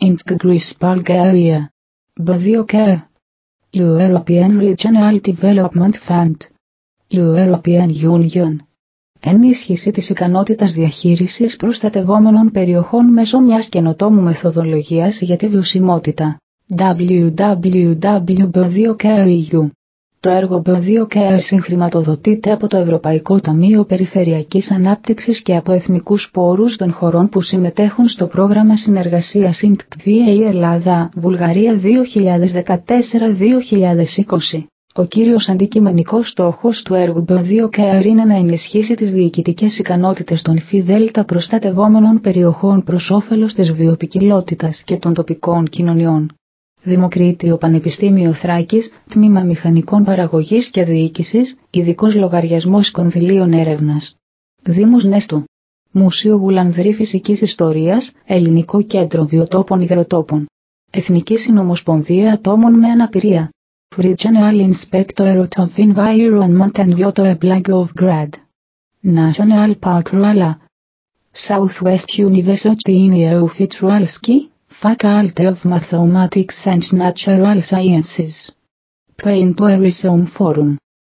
Insk Greece Bulgaria. BDOK. European Regional Development Fund. European Union. Ενίσχυση της ικανότητας διαχείρισης προστατευόμενων περιοχών μέσω μιας καινοτόμου μεθοδολογίας για τη βιωσιμότητα. www.BDOK.eu. Το έργο BDOK συγχρηματοδοτείται από το Ευρωπαϊκό Ταμείο Περιφερειακής Ανάπτυξης και από εθνικούς πόρους των χωρών που συμμετέχουν στο πρόγραμμα συνεργασίας INTKVA Ελλάδα, Βουλγαρία 2014-2020. Ο κύριος αντικειμενικός στόχος του έργου BDOK είναι να ενισχύσει τις διοικητικές ικανότητες των ΦΔ προστατευόμενων περιοχών προς όφελος της βιοποικιλότητας και των τοπικών κοινωνιών. Δημοκρίτιο Πανεπιστήμιο Θράκης, Τμήμα Μηχανικών Παραγωγής και Διοίκησης, Ειδικός Λογαριασμός Κονδυλίων Έρευνας. Δήμος Νέστου. Μουσείο Γουλανδρή Φυσικής Ιστορίας, Ελληνικό Κέντρο Βιοτόπων Υγροτόπων. Εθνική Συνομοσπονδία Ατόμων με Αναπηρία. Regional Inspectorate of Environment and Water Blagovgrad. National Park Rala. Southwest University Neofitrualski, Faculty of Mathematics and Natural Sciences. Pain Tourism Forum.